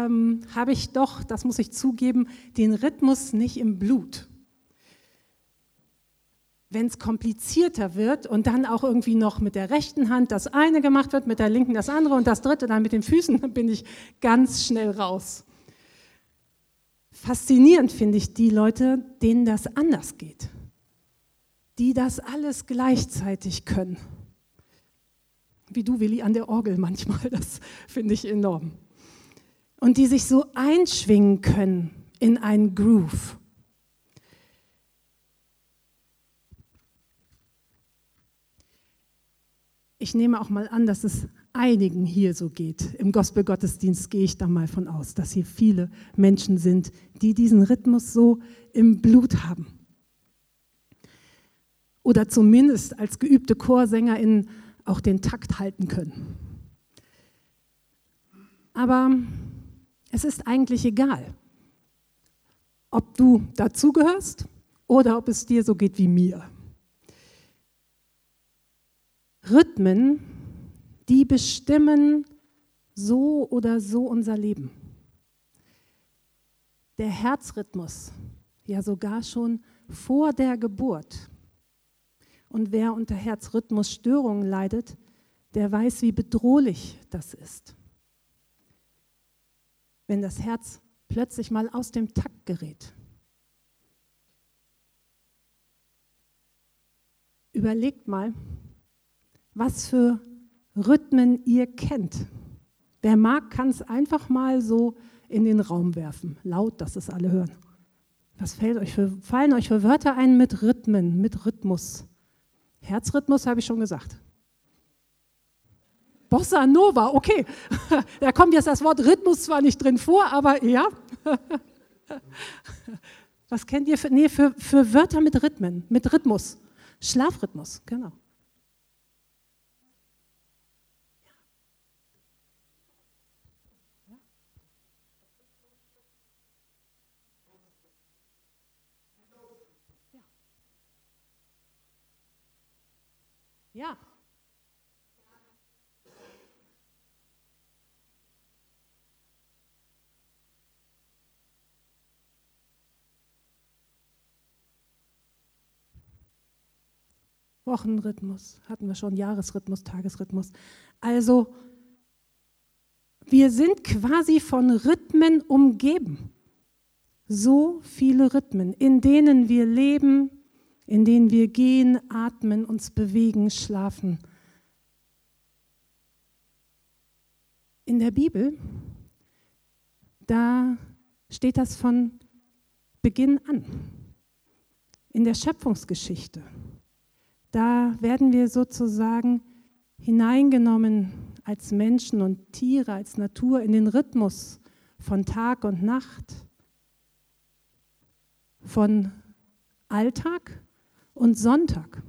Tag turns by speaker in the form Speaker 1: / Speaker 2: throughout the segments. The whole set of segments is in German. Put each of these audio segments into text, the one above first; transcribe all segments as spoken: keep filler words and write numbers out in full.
Speaker 1: ähm, habe ich doch, das muss ich zugeben, den Rhythmus nicht im Blut. Wenn es komplizierter wird und dann auch irgendwie noch mit der rechten Hand das eine gemacht wird, mit der linken das andere und das dritte dann mit den Füßen, dann bin ich ganz schnell raus. Faszinierend finde ich die Leute, denen das anders geht, die das alles gleichzeitig können. Wie du, Willi, an der Orgel manchmal, das finde ich enorm. Und die sich so einschwingen können in einen Groove. Ich nehme auch mal an, dass es einigen hier so geht. Im Gospel-Gottesdienst gehe ich da mal von aus, dass hier viele Menschen sind, die diesen Rhythmus so im Blut haben. Oder zumindest als geübte ChorsängerInnen auch den Takt halten können. Aber es ist eigentlich egal, ob du dazugehörst oder ob es dir so geht wie mir. Rhythmen, die bestimmen so oder so unser Leben. Der Herzrhythmus, ja sogar schon vor der Geburt. Und wer unter Herzrhythmusstörungen leidet, der weiß, wie bedrohlich das ist. Wenn das Herz plötzlich mal aus dem Takt gerät. Überlegt mal, was für Rhythmen ihr kennt. Wer mag, kann es einfach mal so in den Raum werfen, laut, dass es alle hören. Was fällt euch für, fallen euch für Wörter ein mit Rhythmen, mit Rhythmus? Herzrhythmus habe ich schon gesagt. Bossa Nova, okay. Da kommt jetzt das Wort Rhythmus zwar nicht drin vor, aber ja. Was kennt ihr für, nee, für, für Wörter mit Rhythmen, mit Rhythmus? Schlafrhythmus, genau. Ja. Wochenrhythmus hatten wir schon, Jahresrhythmus, Tagesrhythmus. Also wir sind quasi von Rhythmen umgeben. So viele Rhythmen, in denen wir leben, in denen wir gehen, atmen, uns bewegen, schlafen. In der Bibel, da steht das von Beginn an. In der Schöpfungsgeschichte, da werden wir sozusagen hineingenommen als Menschen und Tiere, als Natur in den Rhythmus von Tag und Nacht, von Alltag und Sonntag.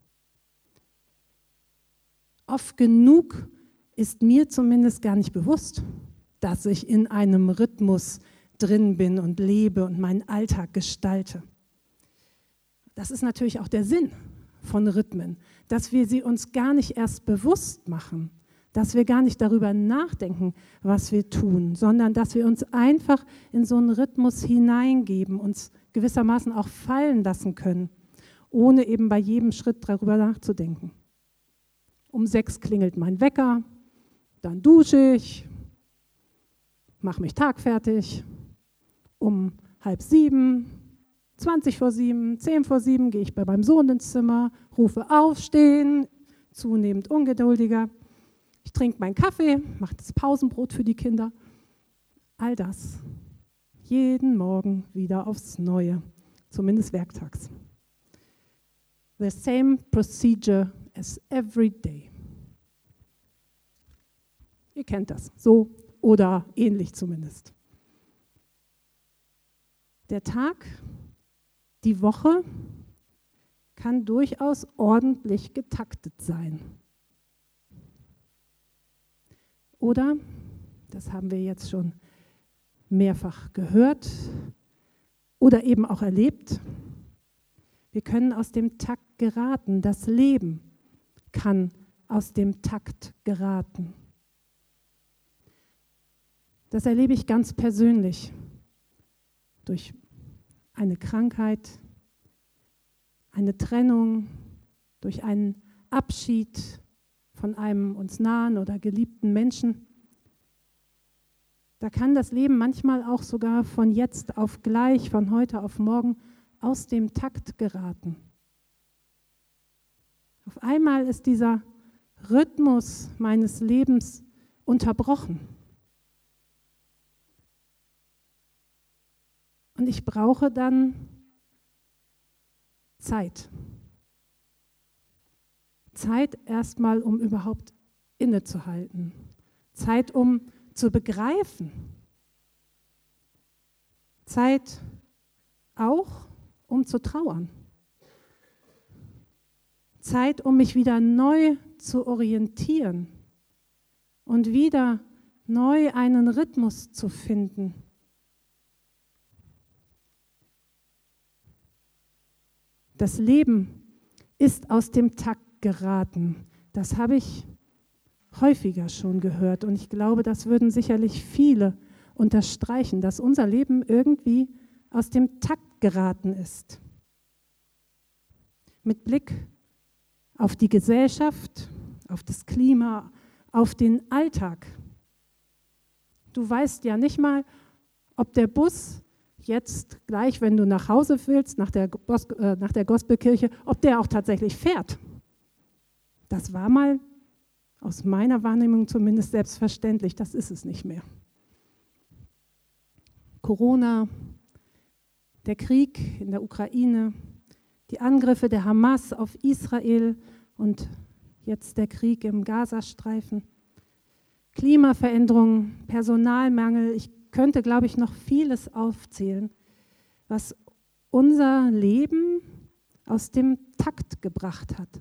Speaker 1: Oft genug ist mir zumindest gar nicht bewusst, dass ich in einem Rhythmus drin bin und lebe und meinen Alltag gestalte. Das ist natürlich auch der Sinn von Rhythmen, dass wir sie uns gar nicht erst bewusst machen, dass wir gar nicht darüber nachdenken, was wir tun, sondern dass wir uns einfach in so einen Rhythmus hineingeben, uns gewissermaßen auch fallen lassen können, ohne eben bei jedem Schritt darüber nachzudenken. Um sechs klingelt mein Wecker, dann dusche ich, mache mich tagfertig. Um halb sieben, zwanzig vor sieben, zehn vor sieben gehe ich bei meinem Sohn ins Zimmer, rufe aufstehen, zunehmend ungeduldiger. Ich trinke meinen Kaffee, mache das Pausenbrot für die Kinder. All das. Jeden Morgen wieder aufs Neue, zumindest werktags. The same procedure as every day. Ihr kennt das, so oder ähnlich zumindest. Der Tag, die Woche kann durchaus ordentlich getaktet sein. Oder, das haben wir jetzt schon mehrfach gehört oder eben auch erlebt, wir können aus dem Takt geraten. Das Leben kann aus dem Takt geraten. Das erlebe ich ganz persönlich durch eine Krankheit, eine Trennung, durch einen Abschied von einem uns nahen oder geliebten Menschen. Da kann das Leben manchmal auch sogar von jetzt auf gleich, von heute auf morgen aus dem Takt geraten. Auf einmal ist dieser Rhythmus meines Lebens unterbrochen. Und ich brauche dann Zeit. Zeit erstmal, um überhaupt innezuhalten. Zeit, um zu begreifen. Zeit auch, um zu trauern. Zeit, um mich wieder neu zu orientieren und wieder neu einen Rhythmus zu finden. Das Leben ist aus dem Takt geraten. Das habe ich häufiger schon gehört und ich glaube, das würden sicherlich viele unterstreichen, dass unser Leben irgendwie aus dem Takt geraten ist. Mit Blick auf die Gesellschaft, auf das Klima, auf den Alltag. Du weißt ja nicht mal, ob der Bus jetzt gleich, wenn du nach Hause willst, nach der, Gos- äh, nach der Gospelkirche, ob der auch tatsächlich fährt. Das war mal aus meiner Wahrnehmung zumindest selbstverständlich. Das ist es nicht mehr. Corona, der Krieg in der Ukraine, die Angriffe der Hamas auf Israel und jetzt der Krieg im Gazastreifen, Klimaveränderungen, Personalmangel. Ich könnte, glaube ich, noch vieles aufzählen, was unser Leben aus dem Takt gebracht hat.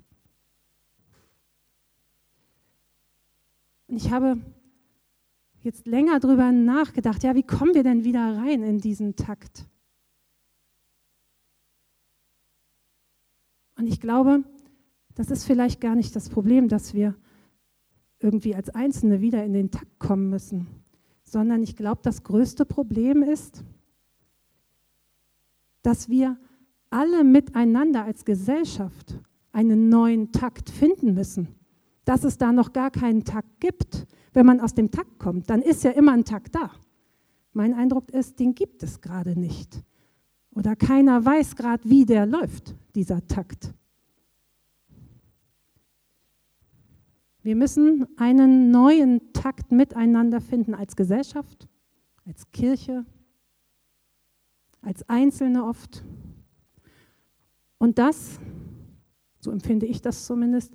Speaker 1: Und ich habe jetzt länger darüber nachgedacht, ja, wie kommen wir denn wieder rein in diesen Takt? Und ich glaube, das ist vielleicht gar nicht das Problem, dass wir irgendwie als Einzelne wieder in den Takt kommen müssen, sondern ich glaube, das größte Problem ist, dass wir alle miteinander als Gesellschaft einen neuen Takt finden müssen. Dass es da noch gar keinen Takt gibt. Wenn man aus dem Takt kommt, dann ist ja immer ein Takt da. Mein Eindruck ist, den gibt es gerade nicht. Oder keiner weiß gerade, wie der läuft, dieser Takt. Wir müssen einen neuen Takt miteinander finden als Gesellschaft, als Kirche, als Einzelne oft. Und das, so empfinde ich das zumindest,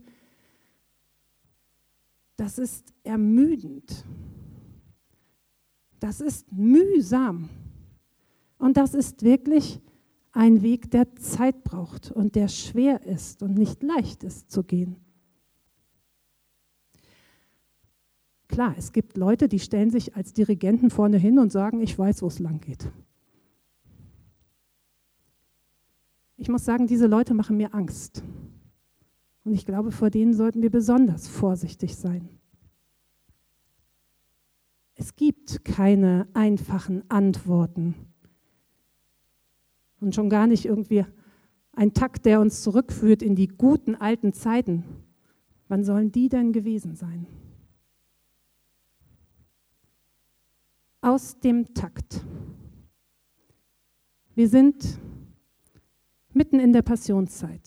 Speaker 1: das ist ermüdend. Das ist mühsam. Und das ist wirklich ein Weg, der Zeit braucht und der schwer ist und nicht leicht ist zu gehen. Klar, es gibt Leute, die stellen sich als Dirigenten vorne hin und sagen, ich weiß, wo es lang geht. Ich muss sagen, diese Leute machen mir Angst. Und ich glaube, vor denen sollten wir besonders vorsichtig sein. Es gibt keine einfachen Antworten. Und schon gar nicht irgendwie ein Takt, der uns zurückführt in die guten alten Zeiten. Wann sollen die denn gewesen sein? Aus dem Takt. Wir sind mitten in der Passionszeit.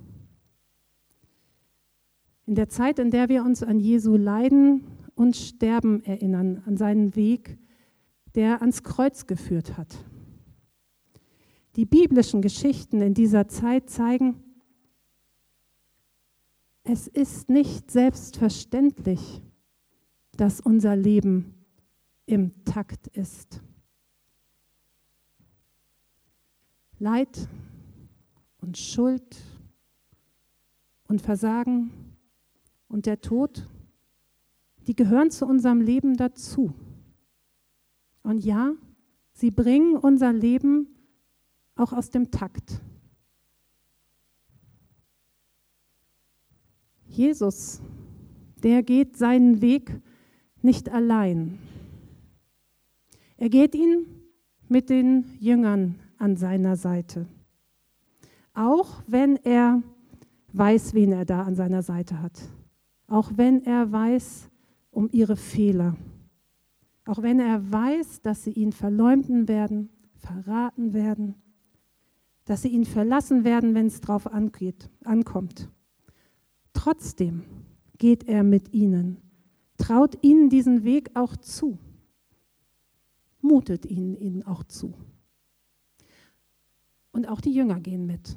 Speaker 1: In der Zeit, in der wir uns an Jesu Leiden und Sterben erinnern, an seinen Weg, der ans Kreuz geführt hat. Die biblischen Geschichten in dieser Zeit zeigen, es ist nicht selbstverständlich, dass unser Leben im Takt ist. Leid und Schuld und Versagen und der Tod, die gehören zu unserem Leben dazu. Und ja, sie bringen unser Leben auch aus dem Takt. Jesus, der geht seinen Weg nicht allein. Er geht ihn mit den Jüngern an seiner Seite. Auch wenn er weiß, wen er da an seiner Seite hat. Auch wenn er weiß um ihre Fehler. Auch wenn er weiß, dass sie ihn verleumden werden, verraten werden, dass sie ihn verlassen werden, wenn es drauf angeht, ankommt. Trotzdem geht er mit ihnen, traut ihnen diesen Weg auch zu, mutet ihnen ihn auch zu. Und auch die Jünger gehen mit,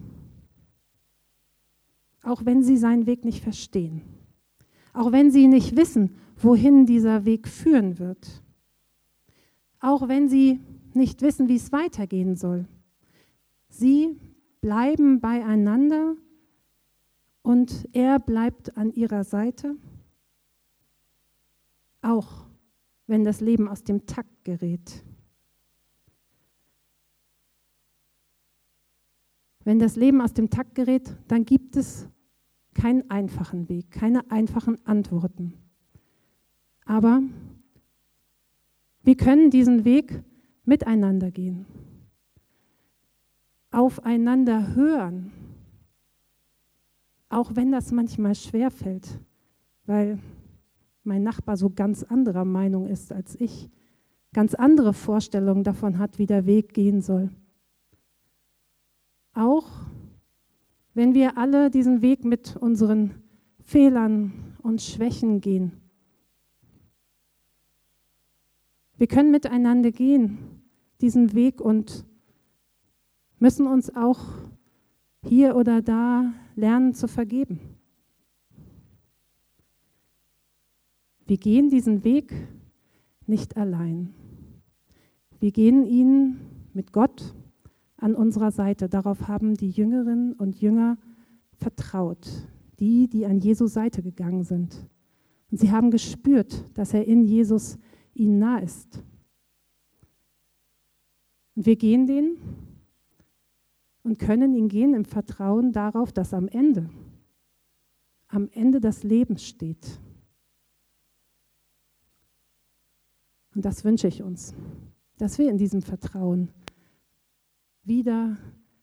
Speaker 1: auch wenn sie seinen Weg nicht verstehen, auch wenn sie nicht wissen, wohin dieser Weg führen wird, auch wenn sie nicht wissen, wie es weitergehen soll. Sie bleiben beieinander und er bleibt an ihrer Seite, auch wenn das Leben aus dem Takt gerät. Wenn das Leben aus dem Takt gerät, dann gibt es keinen einfachen Weg, keine einfachen Antworten. Aber wir können diesen Weg miteinander gehen, aufeinander hören, auch wenn das manchmal schwerfällt, weil mein Nachbar so ganz anderer Meinung ist als ich, ganz andere Vorstellungen davon hat, wie der Weg gehen soll. Auch wenn wir alle diesen Weg mit unseren Fehlern und Schwächen gehen. Wir können miteinander gehen, diesen Weg, und müssen uns auch hier oder da lernen zu vergeben. Wir gehen diesen Weg nicht allein. Wir gehen ihn mit Gott an unserer Seite. Darauf haben die Jüngerinnen und Jünger vertraut, die, die an Jesu Seite gegangen sind. Und sie haben gespürt, dass er in Jesus ihnen nah ist. Und wir gehen den und können ihn gehen im Vertrauen darauf, dass am Ende, am Ende das Leben steht. Und das wünsche ich uns, dass wir in diesem Vertrauen wieder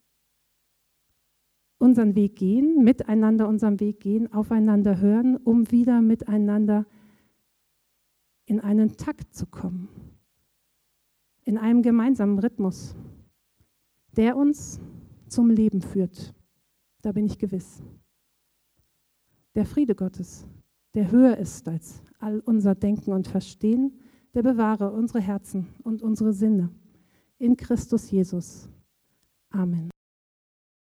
Speaker 1: unseren Weg gehen, miteinander unseren Weg gehen, aufeinander hören, um wieder miteinander in einen Takt zu kommen, in einem gemeinsamen Rhythmus, der uns zum Leben führt. Da bin ich gewiss. Der Friede Gottes, der höher ist als all unser Denken und Verstehen, der bewahre unsere Herzen und unsere Sinne in Christus Jesus. Amen.